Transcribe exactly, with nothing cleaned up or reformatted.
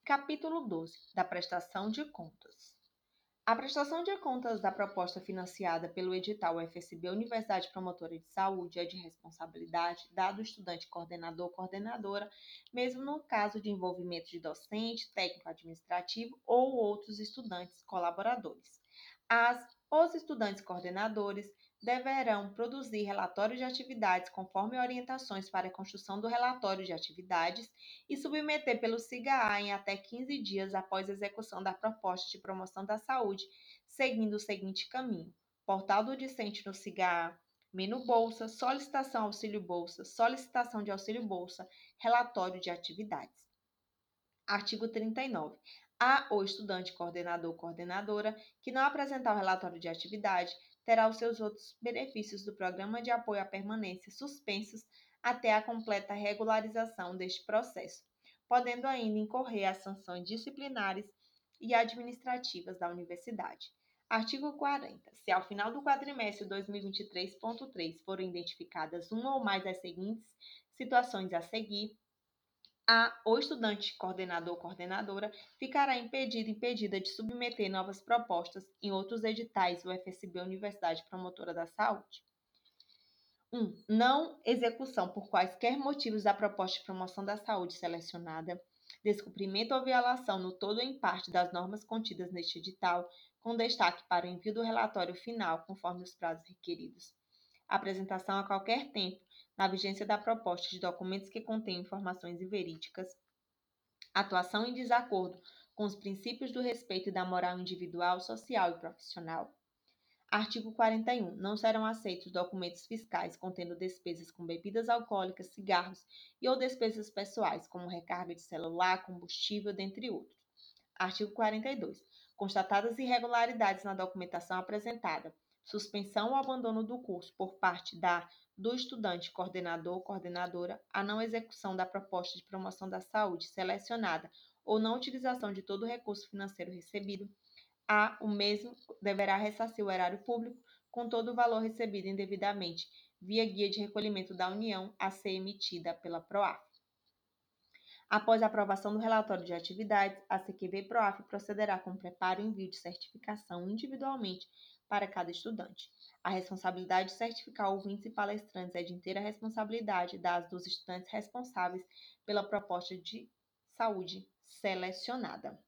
Capítulo doze da prestação de contas. A prestação de contas da proposta financiada pelo edital U F S B Universidade Promotora de Saúde é de responsabilidade da do estudante coordenador ou coordenadora, mesmo no caso de envolvimento de docente, técnico administrativo ou outros estudantes colaboradores. As, os estudantes coordenadores deverão produzir relatórios de atividades conforme orientações para a construção do relatório de atividades e submeter pelo SIGA-A em até quinze dias após a execução da proposta de promoção da saúde, seguindo o seguinte caminho: portal do discente no SIGA-A, menu bolsa, solicitação auxílio bolsa, solicitação de auxílio bolsa, relatório de atividades. Artigo trinta e nove. A ou estudante coordenador ou coordenadora que não apresentar o relatório de atividade terá os seus outros benefícios do Programa de Apoio à Permanência suspensos até a completa regularização deste processo, podendo ainda incorrer as sanções disciplinares e administrativas da universidade. Artigo quarenta. Se ao final do quadrimestre dois mil e vinte e três ponto três forem identificadas uma ou mais das seguintes situações a seguir, a ou estudante coordenador ou coordenadora ficará impedido impedida de submeter novas propostas em outros editais U F S B Universidade Promotora da Saúde. um. Não execução por quaisquer motivos da proposta de promoção da saúde selecionada, descumprimento ou violação no todo ou em parte das normas contidas neste edital, com destaque para o envio do relatório final conforme os prazos requeridos. Apresentação a qualquer tempo, na vigência da proposta, de documentos que contenham informações inverídicas, atuação em desacordo com os princípios do respeito e da moral individual, social e profissional. Artigo quarenta e um. Não serão aceitos documentos fiscais contendo despesas com bebidas alcoólicas, cigarros e ou despesas pessoais, como recarga de celular, combustível, dentre outros. Artigo quarenta e dois. Constatadas irregularidades na documentação apresentada, suspensão ou abandono do curso por parte da do estudante coordenador ou coordenadora, a não execução da proposta de promoção da saúde selecionada ou não utilização de todo o recurso financeiro recebido, a o mesmo deverá ressarcir o erário público com todo o valor recebido indevidamente, via guia de recolhimento da União a ser emitida pela PROAF. Após a aprovação do relatório de atividades, a C Q B-PROAF procederá com o preparo e envio de certificação individualmente para cada estudante. A responsabilidade de certificar ouvintes e palestrantes é de inteira responsabilidade das dos estudantes responsáveis pela proposta de saúde selecionada.